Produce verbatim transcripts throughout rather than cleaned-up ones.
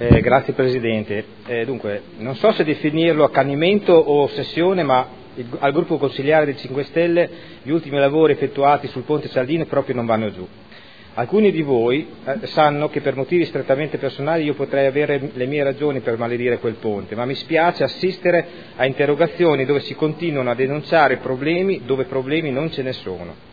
Eh, grazie Presidente. Eh, dunque, non so se definirlo accanimento o ossessione, ma il, al gruppo consigliare dei cinque Stelle gli ultimi lavori effettuati sul ponte Cialdini proprio non vanno giù. Alcuni di voi eh, sanno che per motivi strettamente personali io potrei avere le mie ragioni per maledire quel ponte, ma mi spiace assistere a interrogazioni dove si continuano a denunciare problemi dove problemi non ce ne sono.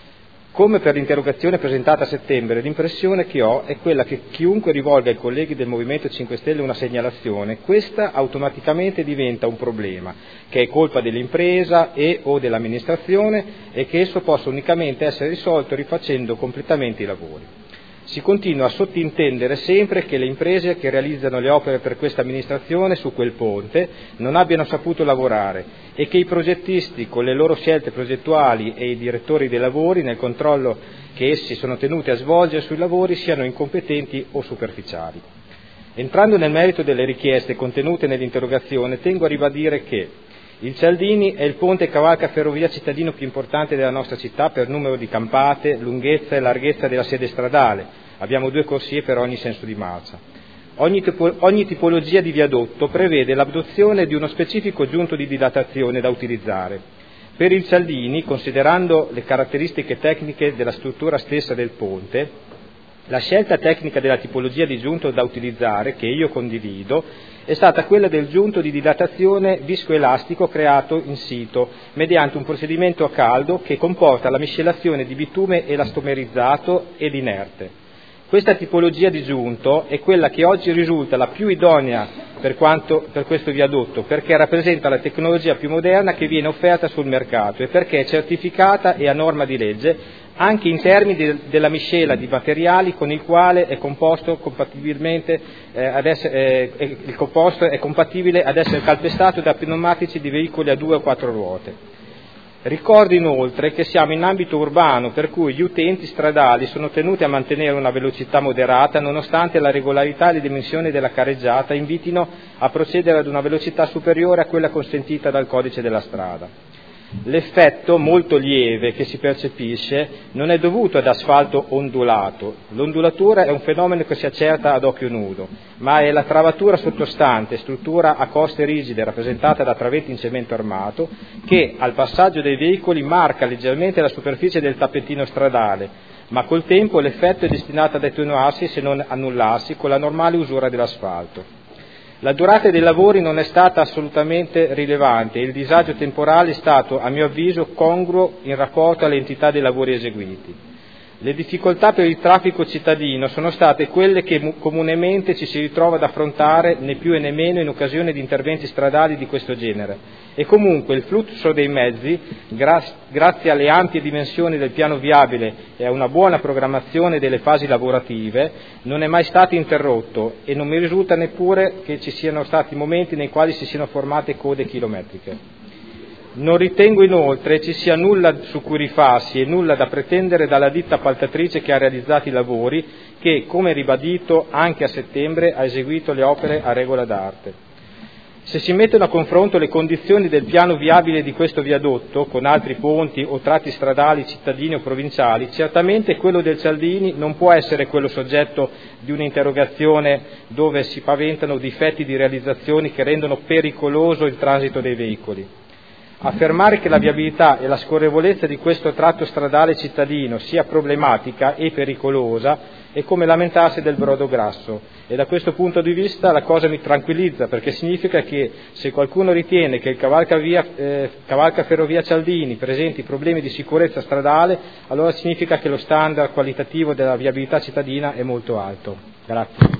Come per l'interrogazione presentata a settembre, l'impressione che ho è quella che chiunque rivolga ai colleghi del Movimento cinque Stelle una segnalazione, questa automaticamente diventa un problema, che è colpa dell'impresa e o dell'amministrazione e che esso possa unicamente essere risolto rifacendo completamente i lavori. Si continua a sottintendere sempre che le imprese che realizzano le opere per questa amministrazione su quel ponte non abbiano saputo lavorare e che i progettisti con le loro scelte progettuali e i direttori dei lavori nel controllo che essi sono tenuti a svolgere sui lavori siano incompetenti o superficiali. Entrando nel merito delle richieste contenute nell'interrogazione, tengo a ribadire che il Cialdini è il ponte cavalca ferrovia cittadino più importante della nostra città per numero di campate, lunghezza e larghezza della sede stradale. Abbiamo due corsie per ogni senso di marcia. Ogni, tipo, ogni tipologia di viadotto prevede l'adozione di uno specifico giunto di dilatazione da utilizzare. Per il Cialdini, considerando le caratteristiche tecniche della struttura stessa del ponte, la scelta tecnica della tipologia di giunto da utilizzare, che io condivido, è stata quella del giunto di dilatazione viscoelastico creato in sito mediante un procedimento a caldo che comporta la miscelazione di bitume elastomerizzato ed inerte. Questa tipologia di giunto è quella che oggi risulta la più idonea per, quanto, per questo viadotto, perché rappresenta la tecnologia più moderna che viene offerta sul mercato e perché è certificata e a norma di legge anche in termini de, della miscela di materiali con il quale è composto compatibilmente eh, ad essere, eh, il composto è compatibile ad essere calpestato da pneumatici di veicoli a due o quattro ruote. Ricordo inoltre che siamo in ambito urbano, per cui gli utenti stradali sono tenuti a mantenere una velocità moderata nonostante la regolarità e le dimensioni della carreggiata invitino a procedere ad una velocità superiore a quella consentita dal codice della strada. L'effetto molto lieve che si percepisce non è dovuto ad asfalto ondulato, l'ondulatura è un fenomeno che si accerta ad occhio nudo, ma è la travatura sottostante, struttura a coste rigide rappresentata da travetti in cemento armato, che al passaggio dei veicoli marca leggermente la superficie del tappetino stradale, ma col tempo l'effetto è destinato ad attenuarsi se non annullarsi con la normale usura dell'asfalto. La durata dei lavori non è stata assolutamente rilevante e il disagio temporale è stato, a mio avviso, congruo in rapporto all'entità dei lavori eseguiti. Le difficoltà per il traffico cittadino sono state quelle che comunemente ci si ritrova ad affrontare né più e né meno in occasione di interventi stradali di questo genere e comunque il flusso dei mezzi, gra- grazie alle ampie dimensioni del piano viabile e a una buona programmazione delle fasi lavorative, non è mai stato interrotto e non mi risulta neppure che ci siano stati momenti nei quali si siano formate code chilometriche. Non ritengo inoltre ci sia nulla su cui rifarsi e nulla da pretendere dalla ditta appaltatrice che ha realizzato i lavori che, come ribadito anche a settembre, ha eseguito le opere a regola d'arte. Se si mettono a confronto le condizioni del piano viabile di questo viadotto con altri ponti o tratti stradali cittadini o provinciali, certamente quello del Cialdini non può essere quello soggetto di un'interrogazione dove si paventano difetti di realizzazioni che rendono pericoloso il transito dei veicoli. Affermare che la viabilità e la scorrevolezza di questo tratto stradale cittadino sia problematica e pericolosa è come lamentarsi del brodo grasso e da questo punto di vista la cosa mi tranquillizza perché significa che se qualcuno ritiene che il cavalca, via, eh, cavalca ferrovia Cialdini presenti problemi di sicurezza stradale, allora significa che lo standard qualitativo della viabilità cittadina è molto alto. Grazie.